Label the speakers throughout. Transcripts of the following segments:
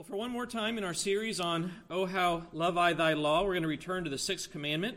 Speaker 1: Well, for one more time in our series on Oh How Love I Thy Law, we're going to return to the sixth commandment.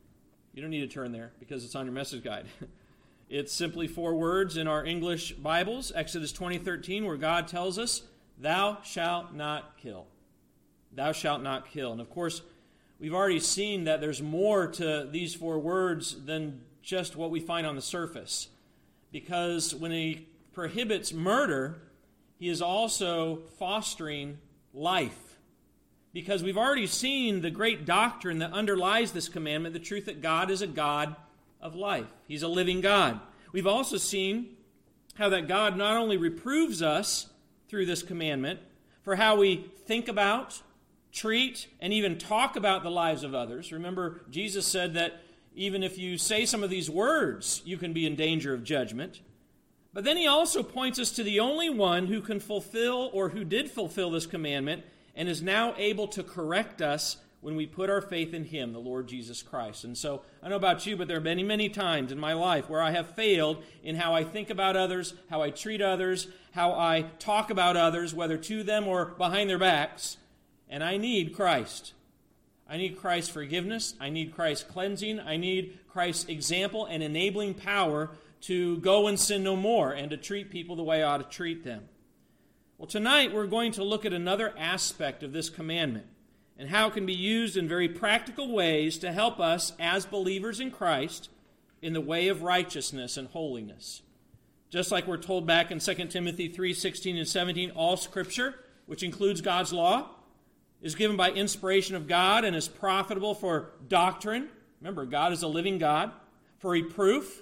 Speaker 1: You don't need to turn there because it's on your message guide. It's simply 4 words in our English Bibles, Exodus 20:13, where God tells us, "Thou shalt not kill." Thou shalt not kill. And of course, we've already seen that there's more to these 4 words than just what we find on the surface. Because when he prohibits murder, he is also fostering life. Because we've already seen the great doctrine that underlies this commandment, the truth that God is a God of life. He's a living God. We've also seen how that God not only reproves us through this commandment for how we think about, treat, and even talk about the lives of others. Remember, Jesus said that even if you say some of these words, you can be in danger of judgment. But then he also points us to the only one who can fulfill or who did fulfill this commandment and is now able to correct us when we put our faith in him, the Lord Jesus Christ. And so, I don't know about you, but there are many, many times in my life where I have failed in how I think about others, how I treat others, how I talk about others, whether to them or behind their backs. And I need Christ. I need Christ's forgiveness. I need Christ's cleansing. I need Christ's example and enabling power to go and sin no more and to treat people the way I ought to treat them. Well, tonight we're going to look at another aspect of this commandment and how it can be used in very practical ways to help us as believers in Christ in the way of righteousness and holiness. Just like we're told back in 2 Timothy 3:16 and 17, all Scripture, which includes God's law, is given by inspiration of God and is profitable for doctrine. Remember, God is a living God. For reproof,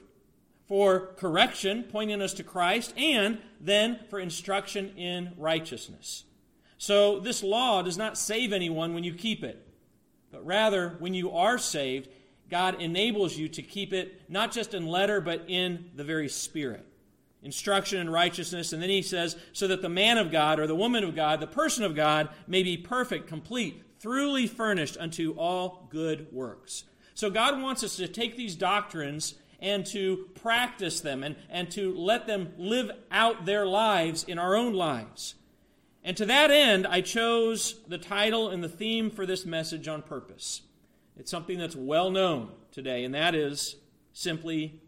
Speaker 1: for correction, pointing us to Christ, and then for instruction in righteousness. So this law does not save anyone when you keep it, but rather when you are saved, God enables you to keep it not just in letter, but in the very spirit. Instruction in righteousness, and then he says, so that the man of God or the woman of God, the person of God, may be perfect, complete, thoroughly furnished unto all good works. So God wants us to take these doctrines and to practice them and to let them live out their lives in our own lives. And to that end, I chose the title and the theme for this message on purpose. It's something that's well known today, and that is simply,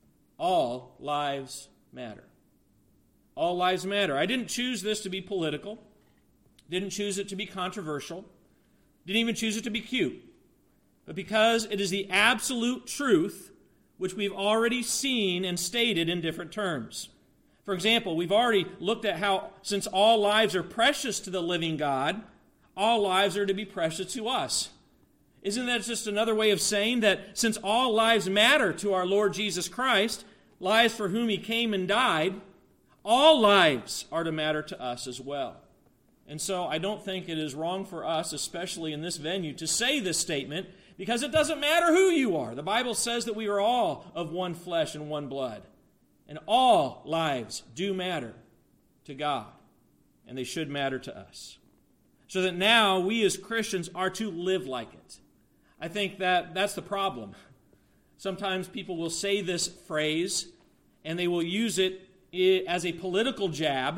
Speaker 1: all lives matter. All lives matter. I didn't choose this to be political. Didn't choose it to be controversial. Didn't even choose it to be cute. But because it is the absolute truth which we've already seen and stated in different terms. For example, we've already looked at how, since all lives are precious to the living God, all lives are to be precious to us. Isn't that just another way of saying that since all lives matter to our Lord Jesus Christ, lives for whom he came and died, all lives are to matter to us as well. And so I don't think it is wrong for us, especially in this venue, to say this statement, because it doesn't matter who you are. The Bible says that we are all of one flesh and one blood. And all lives do matter to God. And they should matter to us. So that now we as Christians are to live like it. I think that's the problem. Sometimes people will say this phrase and they will use it as a political jab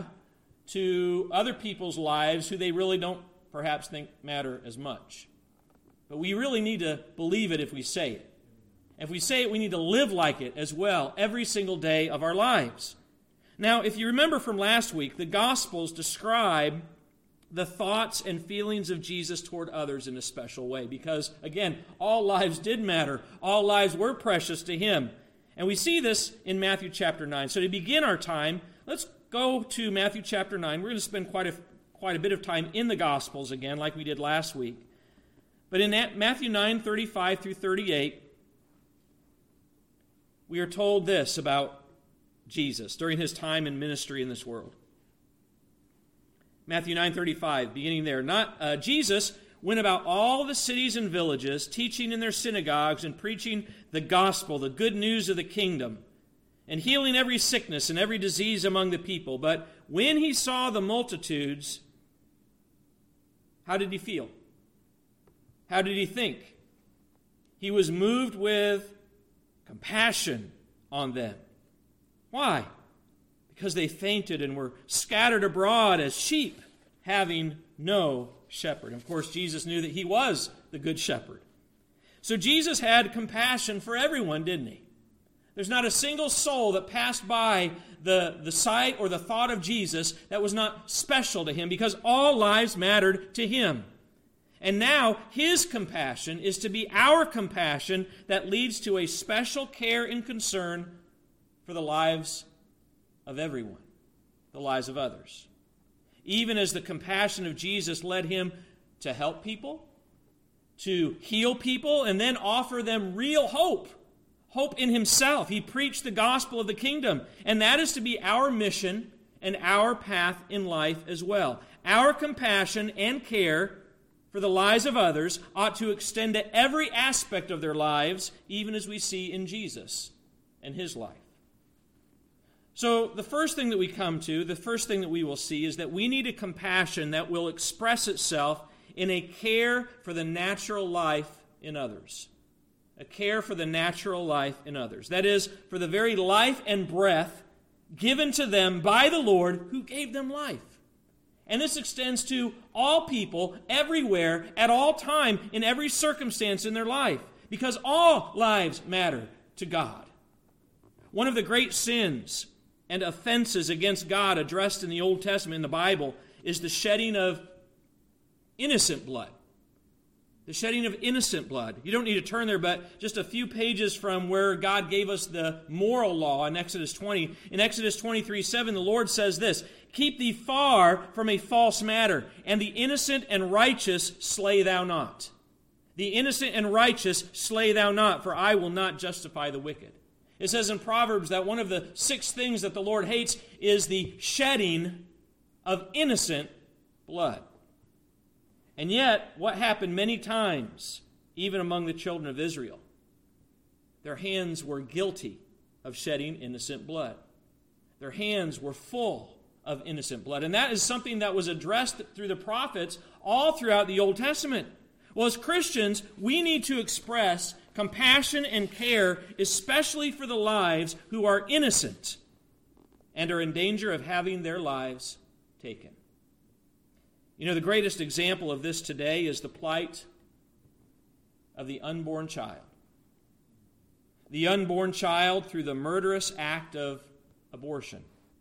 Speaker 1: to other people's lives who they really don't perhaps think matter as much. But we really need to believe it if we say it. If we say it, we need to live like it as well every single day of our lives. Now, if you remember from last week, the Gospels describe the thoughts and feelings of Jesus toward others in a special way. Because, again, all lives did matter. All lives were precious to him. And we see this in Matthew chapter 9. So to begin our time, let's go to Matthew chapter 9. We're going to spend quite a bit of time in the Gospels again, like we did last week. But in Matthew 9:35 through 38, we are told this about Jesus during his time in ministry in this world. Matthew 9:35, beginning there. Jesus went about all the cities and villages, teaching in their synagogues and preaching the gospel, the good news of the kingdom, and healing every sickness and every disease among the people. But when he saw the multitudes, how did he feel? How did he think? He was moved with compassion on them. Why? Because they fainted and were scattered abroad as sheep having no shepherd. Of course, Jesus knew that he was the good shepherd. So Jesus had compassion for everyone, didn't he? There's not a single soul that passed by the sight or the thought of Jesus that was not special to him, because all lives mattered to him. And now his compassion is to be our compassion that leads to a special care and concern for the lives of everyone, the lives of others. Even as the compassion of Jesus led him to help people, to heal people, and then offer them real hope in himself. He preached the gospel of the kingdom, and that is to be our mission and our path in life as well. Our compassion and care for the lives of others ought to extend to every aspect of their lives, even as we see in Jesus and his life. So the first thing that we come to, the first thing that we will see, is that we need a compassion that will express itself in a care for the natural life in others. A care for the natural life in others. That is, for the very life and breath given to them by the Lord who gave them life. And this extends to all people, everywhere, at all time, in every circumstance in their life, because all lives matter to God. One of the great sins and offenses against God addressed in the Old Testament, in the Bible, is the shedding of innocent blood. The shedding of innocent blood. You don't need to turn there, but just a few pages from where God gave us the moral law in Exodus 20. In Exodus 23:7, the Lord says this, "Keep thee far from a false matter, and the innocent and righteous slay thou not. The innocent and righteous slay thou not, for I will not justify the wicked." It says in Proverbs that one of the 6 things that the Lord hates is the shedding of innocent blood. And yet, what happened many times, even among the children of Israel? Their hands were guilty of shedding innocent blood. Their hands were full of innocent blood. And that is something that was addressed through the prophets all throughout the Old Testament. Well, as Christians, we need to express compassion and care, especially for the lives who are innocent and are in danger of having their lives taken. You know, the greatest example of this today is the plight of the unborn child. The unborn child through the murderous act of abortion.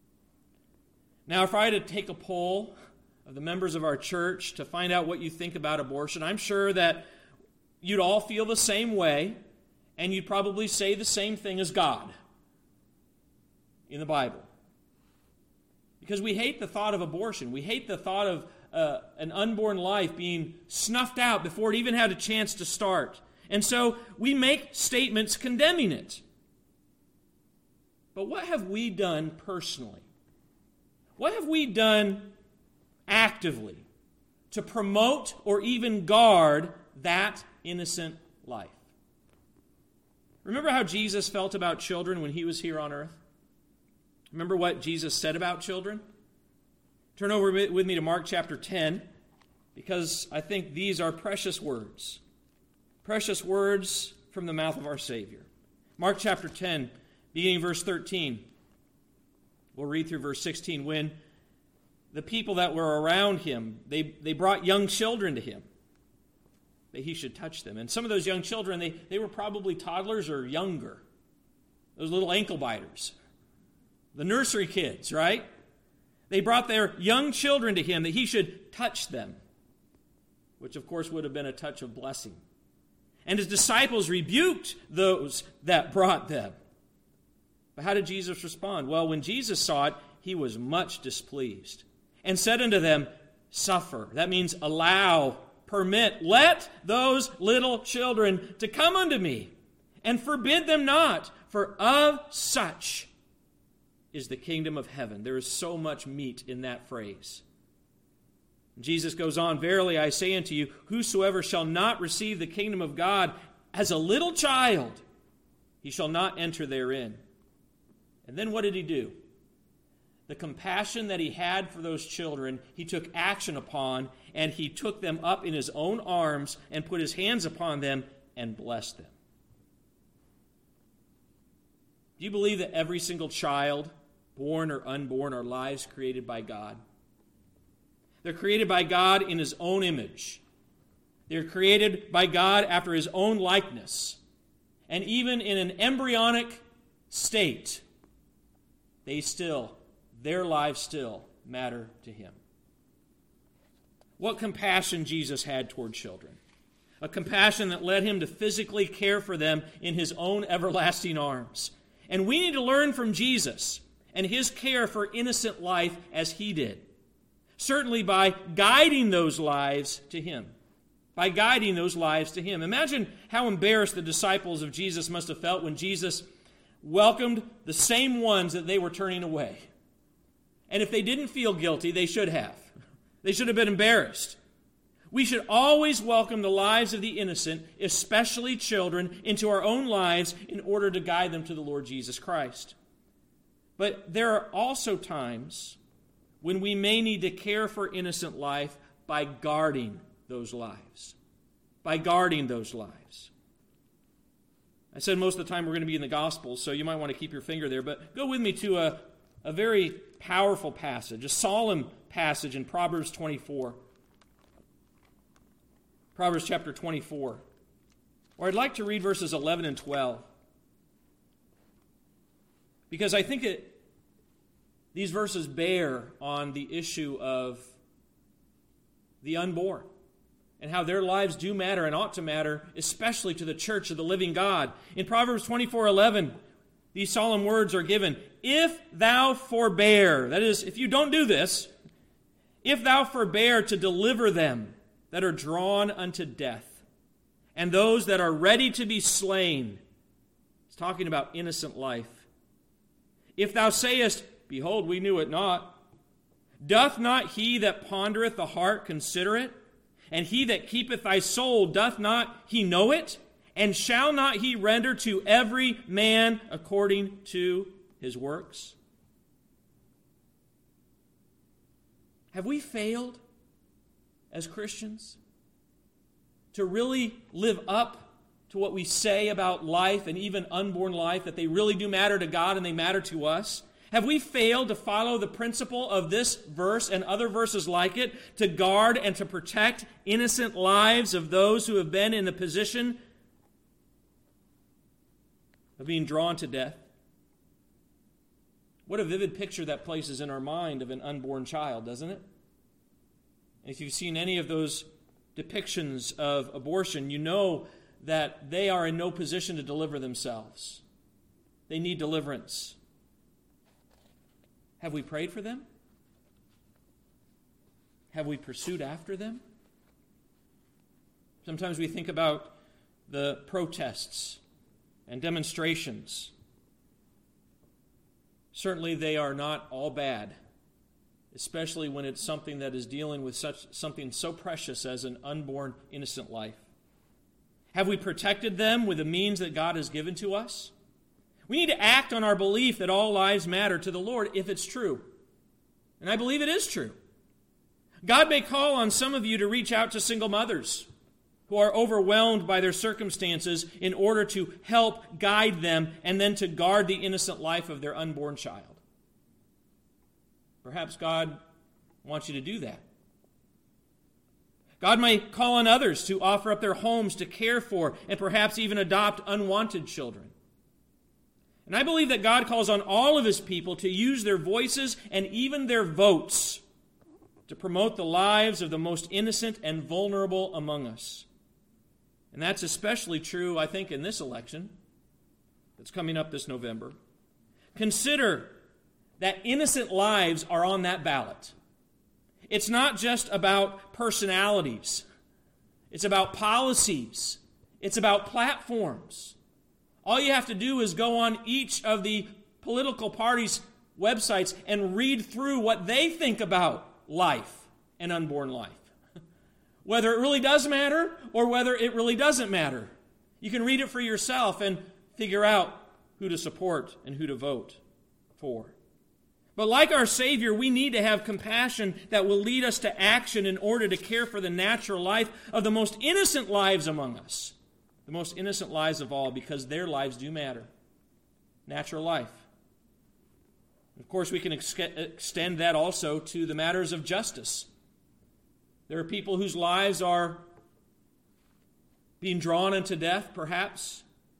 Speaker 1: Now, if I had to take a poll of the members of our church to find out what you think about abortion, I'm sure that you'd all feel the same way, and you'd probably say the same thing as God in the Bible. Because we hate the thought of abortion. We hate the thought of an unborn life being snuffed out before it even had a chance to start. And so we make statements condemning it. But what have we done personally? What have we done actively to promote or even guard that innocent life? Remember how Jesus felt about children when he was here on earth? Remember what Jesus said about children? Turn over with me to Mark chapter 10, because I think these are precious words. Precious words from the mouth of our Savior. Mark chapter 10, beginning verse 13. We'll read through verse 16. When the people that were around him, they brought young children to him, that he should touch them. And some of those young children, they were probably toddlers or younger. Those little ankle biters. The nursery kids, right? They brought their young children to him that he should touch them, which of course would have been a touch of blessing. And his disciples rebuked those that brought them. But how did Jesus respond? Well, when Jesus saw it, he was much displeased and said unto them, "Suffer." That means allow, permit, let those little children to come unto me, and forbid them not, for of such is the kingdom of heaven. There is so much meat in that phrase. Jesus goes on, "Verily I say unto you, whosoever shall not receive the kingdom of God as a little child, he shall not enter therein." And then what did he do? The compassion that he had for those children, he took action upon, and he took them up in his own arms and put his hands upon them and blessed them. Do you believe that every single child, born or unborn, are lives created by God? They're created by God in His own image. They're created by God after His own likeness. And even in an embryonic state, their lives still matter to Him. What compassion Jesus had toward children. A compassion that led Him to physically care for them in His own everlasting arms. And we need to learn from Jesus and His care for innocent life as He did. Certainly by guiding those lives to Him. By guiding those lives to Him. Imagine how embarrassed the disciples of Jesus must have felt when Jesus welcomed the same ones that they were turning away. And if they didn't feel guilty, they should have. They should have been embarrassed. We should always welcome the lives of the innocent, especially children, into our own lives in order to guide them to the Lord Jesus Christ. But there are also times when we may need to care for innocent life by guarding those lives. By guarding those lives. I said most of the time we're going to be in the Gospels, so you might want to keep your finger there, but go with me to a very powerful passage, a solemn passage in Proverbs 24. Proverbs chapter 24. Or I'd like to read verses 11 and 12. Because I think these verses bear on the issue of the unborn and how their lives do matter and ought to matter, especially to the church of the living God. In Proverbs 24:11, these solemn words are given. If thou forbear, that is, if you don't do this, if thou forbear to deliver them that are drawn unto death, and those that are ready to be slain, it's talking about innocent life. If thou sayest, behold, we knew it not, doth not he that pondereth the heart consider it? And he that keepeth thy soul, doth not he know it? And shall not he render to every man according to his works? Have we failed as Christians to really live up to what we say about life and even unborn life, that they really do matter to God and they matter to us? Have we failed to follow the principle of this verse and other verses like it to guard and to protect innocent lives of those who have been in the position of being drawn to death? What a vivid picture that places in our mind of an unborn child, doesn't it? If you've seen any of those depictions of abortion, you know that they are in no position to deliver themselves. They need deliverance. Have we prayed for them? Have we pursued after them? Sometimes we think about the protests and demonstrations. Certainly they are not all bad, especially when it's something that is dealing with something so precious as an unborn innocent life. Have we protected them with the means that God has given to us? We need to act on our belief that all lives matter to the Lord if it's true. And I believe it is true. God may call on some of you to reach out to single mothers who are overwhelmed by their circumstances in order to help guide them and then to guard the innocent life of their unborn child. Perhaps God wants you to do that. God may call on others to offer up their homes to care for and perhaps even adopt unwanted children. And I believe that God calls on all of His people to use their voices and even their votes to promote the lives of the most innocent and vulnerable among us. And that's especially true, I think, in this election that's coming up this November. Consider that innocent lives are on that ballot. It's not just about personalities. It's about policies. It's about platforms. All you have to do is go on each of the political parties' websites and read through what they think about life and unborn life. Whether it really does matter or whether it really doesn't matter. You can read it for yourself and figure out who to support and who to vote for. But like our Savior, we need to have compassion that will lead us to action in order to care for the natural life of the most innocent lives among us. The most innocent lives of all, because their lives do matter. Natural life. Of course, we can extend that also to the matters of justice. There are people whose lives are being drawn unto death, perhaps,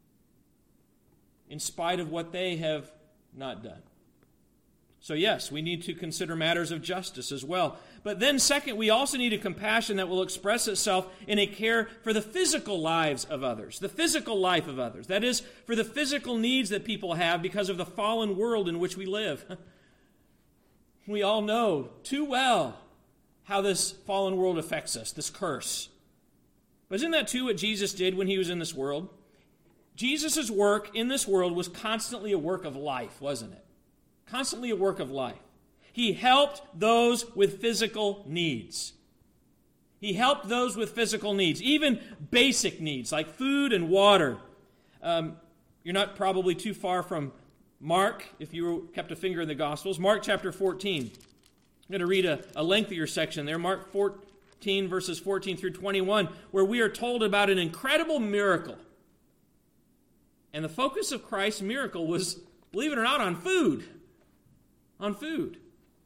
Speaker 1: in spite of what they have not done. So yes, we need to consider matters of justice as well. But then second, we also need a compassion that will express itself in a care for the physical lives of others, the physical life of others. That is, for the physical needs that people have because of the fallen world in which we live. We all know too well how this fallen world affects us, this curse. But isn't that too what Jesus did when he was in this world? Jesus' work in this world was constantly a work of life, wasn't it? Constantly a work of life. He helped those with physical needs. He helped those with physical needs, even basic needs like food and water. You're not probably too far from Mark, if you kept a finger in the Gospels. Mark chapter 14. I'm going to read a lengthier section there. Mark 14, verses 14 through 21, where we are told about an incredible miracle. And the focus of Christ's miracle was, believe it or not, on food. On food.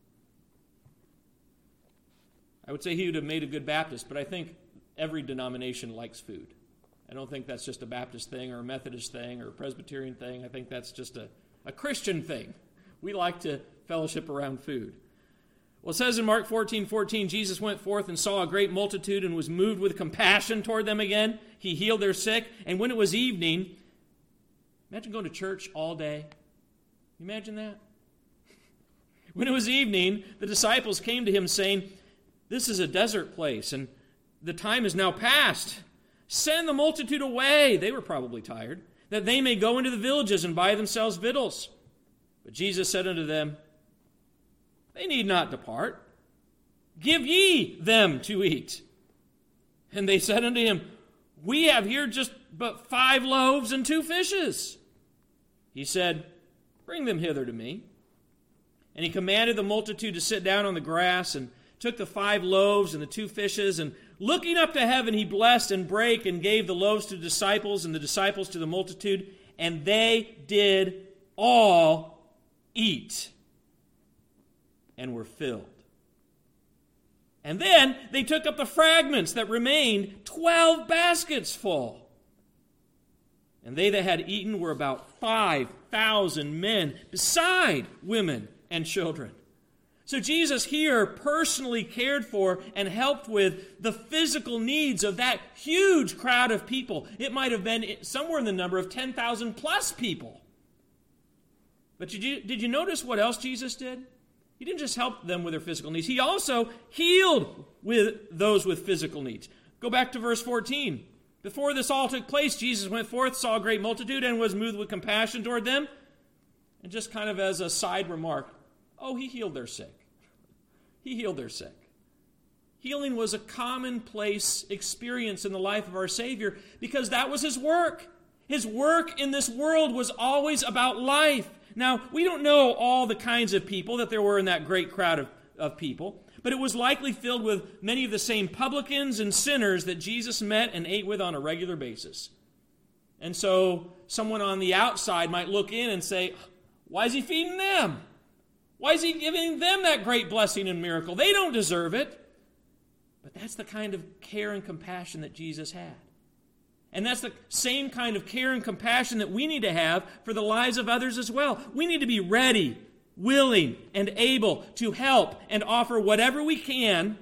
Speaker 1: I would say he would have made a good Baptist, but I think every denomination likes food. I don't think that's just a Baptist thing or a Methodist thing or a Presbyterian thing. I think that's just a Christian thing. We like to fellowship around food. Well, it says in Mark 14:14, Jesus went forth and saw a great multitude and was moved with compassion toward them again. He healed their sick. And when it was evening, imagine going to church all day. You imagine that? When it was evening, the disciples came to him saying, "This is a desert place, and the time is now past. Send the multitude away." They were probably tired. "That they may go into the villages and buy themselves victuals." But Jesus said unto them, "They need not depart. Give ye them to eat." And they said unto him, "We have here just but 5 loaves and 2 fishes. He said, "Bring them hither to me." And he commanded the multitude to sit down on the grass, and took the 5 loaves and the 2 fishes, and looking up to heaven, he blessed and brake and gave the loaves to the disciples, and the disciples to the multitude, and they did all eat and were filled. And then they took up the fragments that remained, 12 baskets full. And they that had eaten were about 5,000 men, beside women and children. So Jesus here personally cared for and helped with the physical needs of that huge crowd of people. It might have been somewhere in the number of 10,000 plus people. But did you notice what else Jesus did? He didn't just help them with their physical needs. He also healed with those with physical needs. Go back to verse 14. Before this all took place, Jesus went forth, saw a great multitude, and was moved with compassion toward them. And just kind of as a side remark, he healed their sick. He healed their sick. Healing was a commonplace experience in the life of our Savior because that was his work. His work in this world was always about life. Now, we don't know all the kinds of people that there were in that great crowd of people, but it was likely filled with many of the same publicans and sinners that Jesus met and ate with on a regular basis. And so someone on the outside might look in and say, "Why is he feeding them? Why is he giving them that great blessing and miracle? They don't deserve it." But that's the kind of care and compassion that Jesus had. And that's the same kind of care and compassion that we need to have for the lives of others as well. We need to be ready, willing, and able to help and offer whatever we can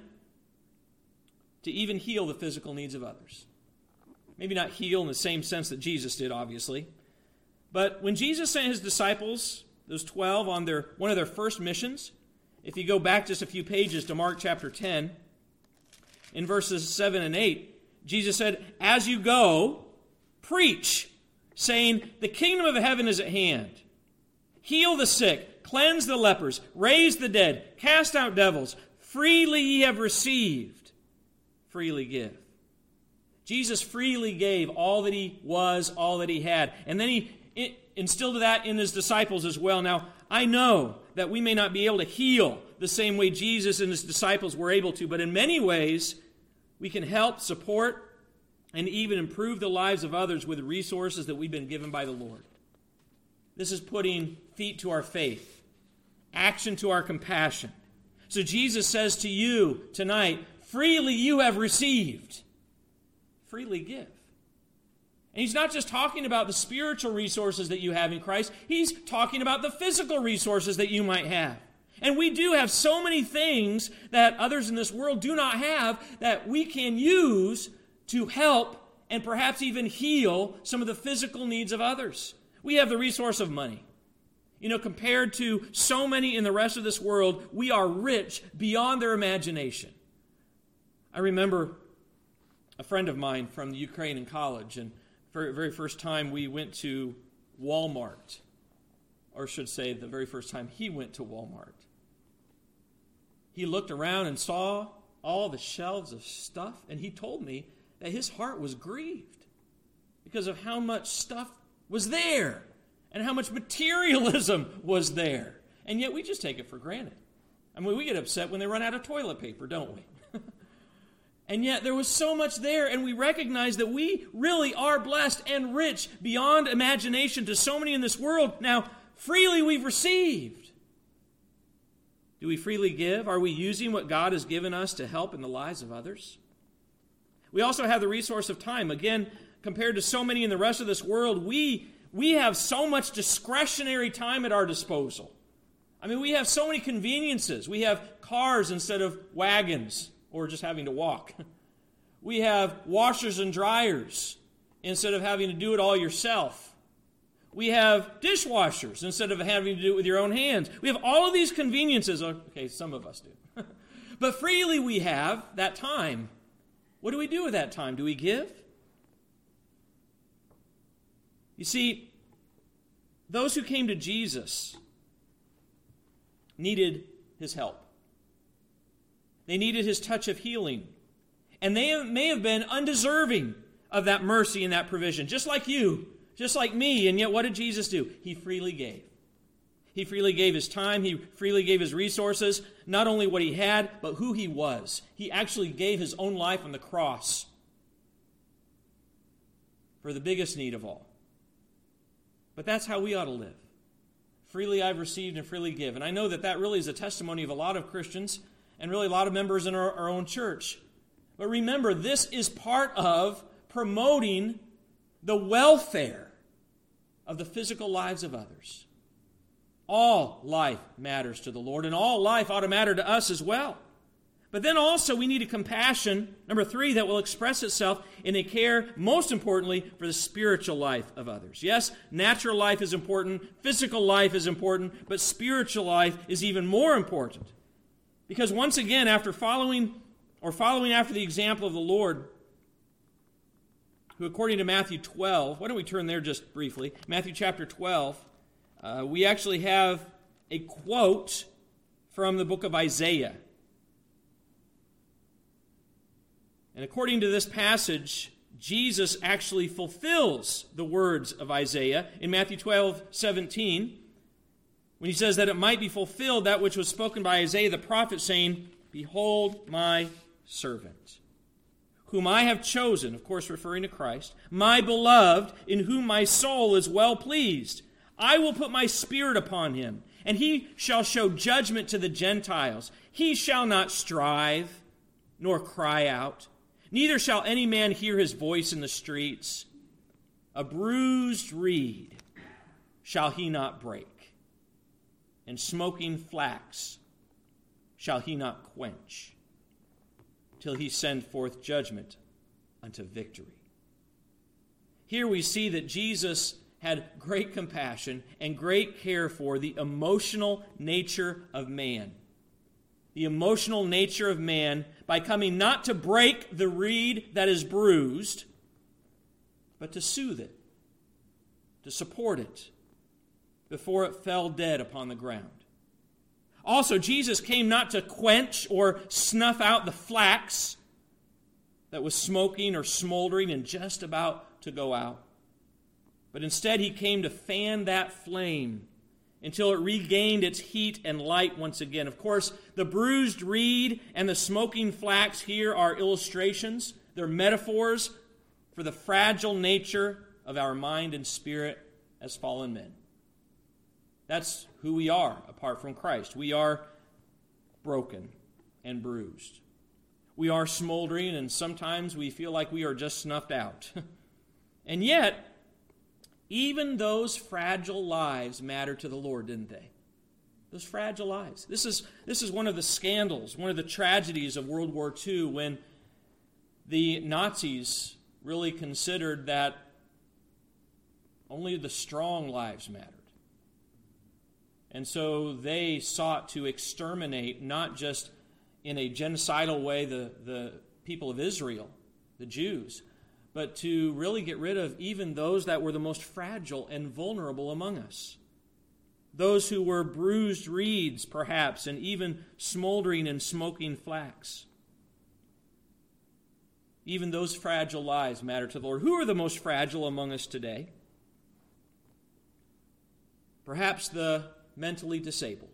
Speaker 1: to even heal the physical needs of others. Maybe not heal in the same sense that Jesus did, obviously. But when Jesus sent his disciples, those 12, on one of their first missions, if you go back just a few pages to Mark chapter 10, in verses 7 and 8, Jesus said, "As you go, preach, saying, the kingdom of heaven is at hand. Heal the sick, cleanse the lepers, raise the dead, cast out devils. Freely ye have received, freely give." Jesus freely gave all that he was, all that he had. And then he instilled that in his disciples as well. Now, I know that we may not be able to heal the same way Jesus and his disciples were able to, but in many ways, we can help, support, and even improve the lives of others with the resources that we've been given by the Lord. This is putting feet to our faith, action to our compassion. So Jesus says to you tonight, freely you have received, freely give. And he's not just talking about the spiritual resources that you have in Christ. He's talking about the physical resources that you might have. And we do have so many things that others in this world do not have that we can use to help and perhaps even heal some of the physical needs of others. We have the resource of money. You know, compared to so many in the rest of this world, we are rich beyond their imagination. I remember a friend of mine from the Ukraine in college, and for the very first time we went to Walmart, or I should say the very first time he went to Walmart. He looked around and saw all the shelves of stuff, and he told me that his heart was grieved because of how much stuff was there and how much materialism was there. And yet we just take it for granted. I mean, we get upset when they run out of toilet paper, don't we? And yet there was so much there, and we recognize that we really are blessed and rich beyond imagination to so many in this world. Now, freely we've received. Do we freely give? Are we using what God has given us to help in the lives of others? We also have the resource of time. Again, compared to so many in the rest of this world, we have so much discretionary time at our disposal. I mean, we have so many conveniences. We have cars instead of wagons, or just having to walk. We have washers and dryers instead of having to do it all yourself. We have dishwashers instead of having to do it with your own hands. We have all of these conveniences. Okay, some of us do. But freely we have that time. What do we do with that time? Do we give? You see, those who came to Jesus needed his help. They needed his touch of healing. And they may have been undeserving of that mercy and that provision, just like you, just like me. And yet what did Jesus do? He freely gave. He freely gave his time. He freely gave his resources, not only what he had, but who he was. He actually gave his own life on the cross for the biggest need of all. But that's how we ought to live. Freely I've received and freely give. And I know that that really is a testimony of a lot of Christians and really a lot of members in our own church. But remember, this is part of promoting the welfare of the physical lives of others. All life matters to the Lord, and all life ought to matter to us as well. But then also we need a compassion, number 3, that will express itself in a care, most importantly, for the spiritual life of others. Yes, natural life is important, physical life is important, but spiritual life is even more important. Because once again, after following after the example of the Lord, who according to Matthew 12, why don't we turn there just briefly, Matthew chapter 12, we actually have a quote from the book of Isaiah. And according to this passage, Jesus actually fulfills the words of Isaiah in Matthew 12:17, when he says that it might be fulfilled that which was spoken by Isaiah the prophet, saying, "Behold my servant, whom I have chosen," of course referring to Christ, "my beloved, in whom my soul is well pleased. I will put my spirit upon him, and he shall show judgment to the Gentiles. He shall not strive, nor cry out. Neither shall any man hear his voice in the streets. A bruised reed shall he not break, and smoking flax shall he not quench, till he send forth judgment unto victory." Here we see that Jesus had great compassion and great care for the emotional nature of man. The emotional nature of man by coming not to break the reed that is bruised, but to soothe it, to support it, before it fell dead upon the ground. Also, Jesus came not to quench or snuff out the flax that was smoking or smoldering and just about to go out, but instead he came to fan that flame until it regained its heat and light once again. Of course, the bruised reed and the smoking flax here are illustrations. They're metaphors for the fragile nature of our mind and spirit as fallen men. That's who we are apart from Christ. We are broken and bruised. we are smoldering, and sometimes we feel like we are just snuffed out. And yet, even those fragile lives mattered to the Lord, didn't they? Those fragile lives. This is one of the scandals, one of the tragedies of World War II, when the Nazis really considered that only the strong lives mattered. And so they sought to exterminate, not just in a genocidal way, the people of Israel, the Jews, but to really get rid of even those that were the most fragile and vulnerable among us. Those who were bruised reeds, perhaps, and even smoldering and smoking flax. Even those fragile lives matter to the Lord. Who are the most fragile among us today? Perhaps the mentally disabled.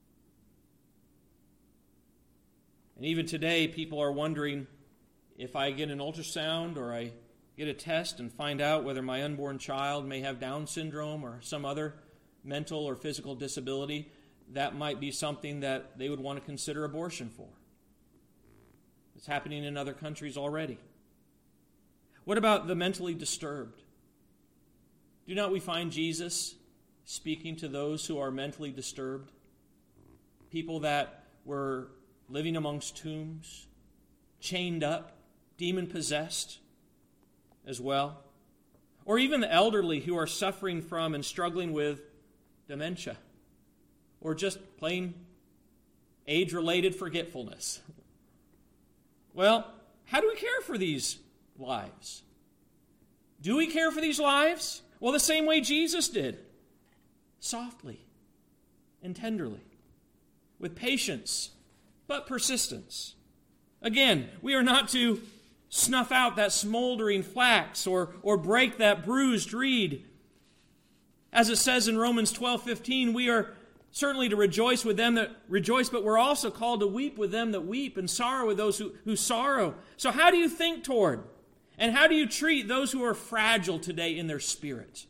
Speaker 1: And even today, people are wondering, if I get an ultrasound or I get a test and find out whether my unborn child may have Down syndrome or some other mental or physical disability, that might be something that they would want to consider abortion for. It's happening in other countries already. What about the mentally disturbed? Do not we find Jesus speaking to those who are mentally disturbed? People that were living amongst tombs, chained up, demon-possessed as well. Or even the elderly who are suffering from and struggling with dementia, or just plain age-related forgetfulness. Well, how do we care for these lives? Do we care for these lives? Well, the same way Jesus did. Softly and tenderly, with patience, but persistence. Again, we are not to snuff out that smoldering flax or break that bruised reed. As it says in Romans 12:15, we are certainly to rejoice with them that rejoice, but we're also called to weep with them that weep and sorrow with those who sorrow. So how do you think toward and how do you treat those who are fragile today in their spirit?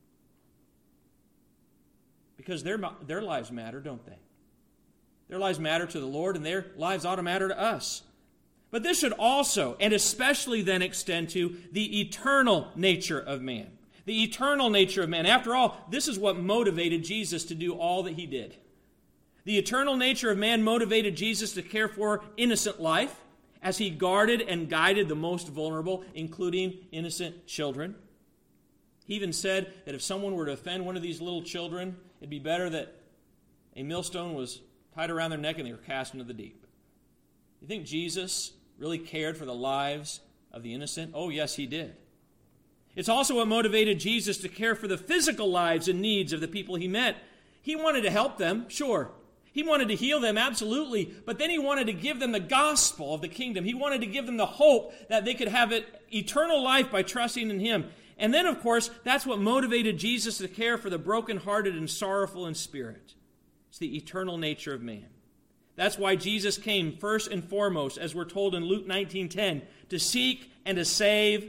Speaker 1: Because their lives matter, don't they? Their lives matter to the Lord, and their lives ought to matter to us. But this should also, and especially then, extend to the eternal nature of man. The eternal nature of man. After all, this is what motivated Jesus to do all that he did. The eternal nature of man motivated Jesus to care for innocent life as he guarded and guided the most vulnerable, including innocent children. He even said that if someone were to offend one of these little children, it'd be better that a millstone was tied around their neck and they were cast into the deep. You think Jesus really cared for the lives of the innocent? Oh, yes, he did. It's also what motivated Jesus to care for the physical lives and needs of the people he met. He wanted to help them, sure. He wanted to heal them, absolutely. But then he wanted to give them the gospel of the kingdom. He wanted to give them the hope that they could have eternal life by trusting in him. And then, of course, that's what motivated Jesus to care for the brokenhearted and sorrowful in spirit. It's the eternal nature of man. That's why Jesus came first and foremost, as we're told in Luke 19:10, to seek and to save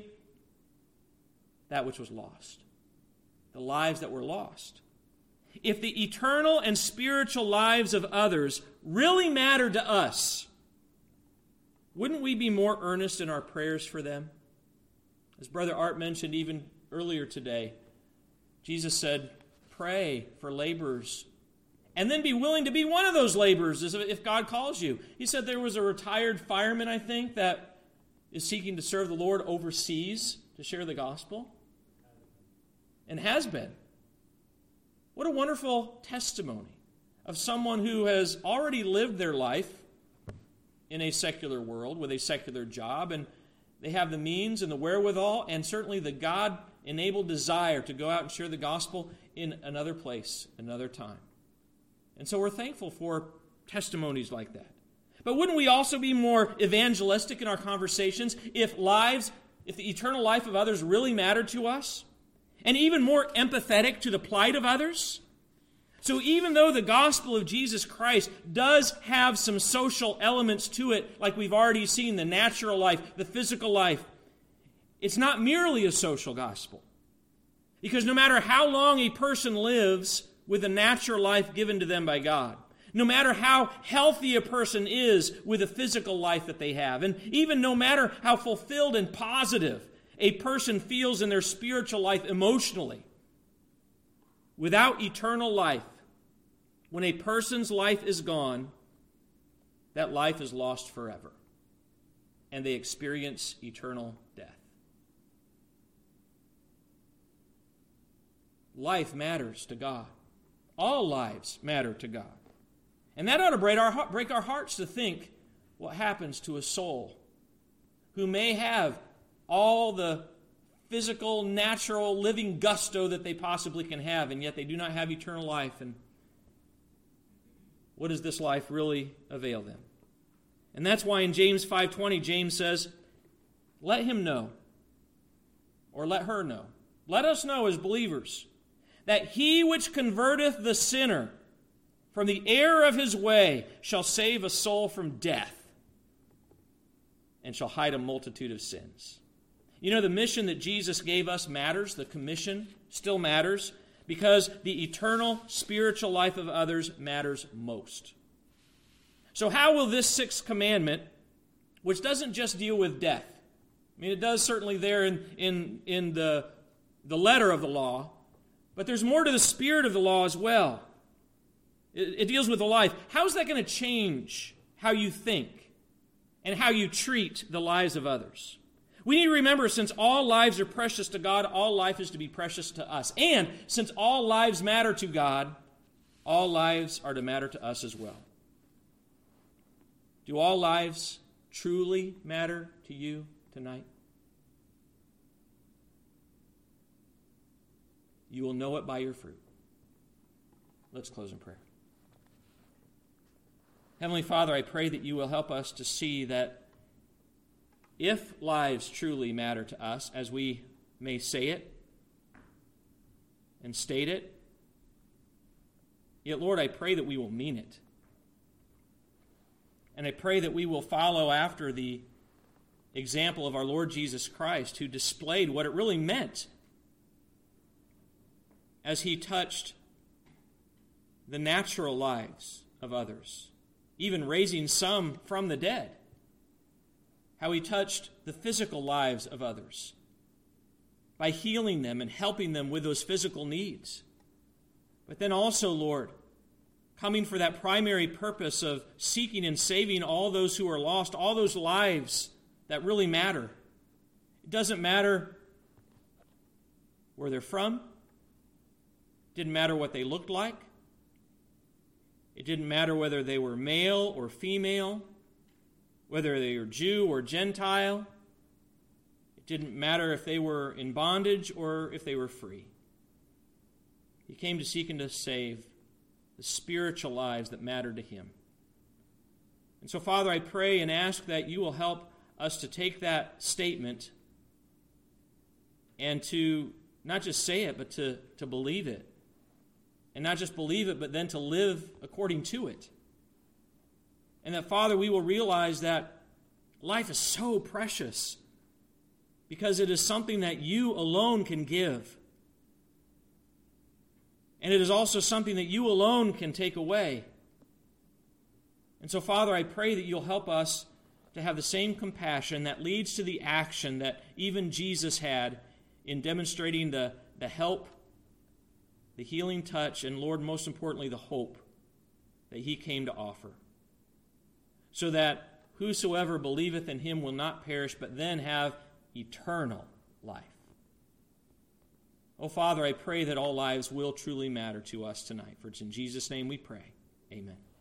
Speaker 1: that which was lost. The lives that were lost. If the eternal and spiritual lives of others really matter to us, wouldn't we be more earnest in our prayers for them? As Brother Art mentioned even earlier today, Jesus said, pray for laborers. And then be willing to be one of those laborers if God calls you. He said there was a retired fireman, I think, that is seeking to serve the Lord overseas to share the gospel. And has been. What a wonderful testimony of someone who has already lived their life in a secular world with a secular job, and they have the means and the wherewithal and certainly the God-enabled desire to go out and share the gospel in another place, another time. And so we're thankful for testimonies like that. But wouldn't we also be more evangelistic in our conversations if the eternal life of others really mattered to us? And even more empathetic to the plight of others? So even though the gospel of Jesus Christ does have some social elements to it, like we've already seen, the natural life, the physical life, it's not merely a social gospel. Because no matter how long a person lives with the natural life given to them by God, No matter how healthy a person is with the physical life that they have, and even no matter how fulfilled and positive a person feels in their spiritual life emotionally, without eternal life, when a person's life is gone, that life is lost forever, and they experience eternal death. Life matters to God. All lives matter to God. And that ought to break our hearts to think what happens to a soul who may have all the physical, natural, living gusto that they possibly can have, and yet they do not have eternal life. And what does this life really avail them? And that's why in James 5:20, James says, let him know, or let her know. Let us know as believers that he which converteth the sinner from the error of his way shall save a soul from death and shall hide a multitude of sins. You know, the mission that Jesus gave us matters. The commission still matters because the eternal spiritual life of others matters most. So how will this sixth commandment, which doesn't just deal with death, I mean, it does certainly there in the letter of the law, but there's more to the spirit of the law as well. It deals with the life. How is that going to change how you think and how you treat the lives of others? We need to remember, since all lives are precious to God, all life is to be precious to us. And since all lives matter to God, all lives are to matter to us as well. Do all lives truly matter to you tonight? You will know it by your fruit. Let's close in prayer. Heavenly Father, I pray that you will help us to see that if lives truly matter to us, as we may say it and state it, yet, Lord, I pray that we will mean it. And I pray that we will follow after the example of our Lord Jesus Christ, who displayed what it really meant as he touched the natural lives of others, even raising some from the dead. How he touched the physical lives of others by healing them and helping them with those physical needs. But then also, Lord, coming for that primary purpose of seeking and saving all those who are lost, all those lives that really matter. It doesn't matter where they're from. It didn't matter what they looked like. It didn't matter whether they were male or female, whether they were Jew or Gentile. It didn't matter if they were in bondage or if they were free. He came to seek and to save the spiritual lives that mattered to him. And so, Father, I pray and ask that you will help us to take that statement and to not just say it, but to believe it. And not just believe it, but then to live according to it. And that, Father, we will realize that life is so precious because it is something that you alone can give. And it is also something that you alone can take away. And so, Father, I pray that you'll help us to have the same compassion that leads to the action that even Jesus had in demonstrating the help, the healing touch, and, Lord, most importantly, the hope that he came to offer. So that whosoever believeth in him will not perish, but then have eternal life. Oh, Father, I pray that all lives will truly matter to us tonight. For it's in Jesus' name we pray. Amen.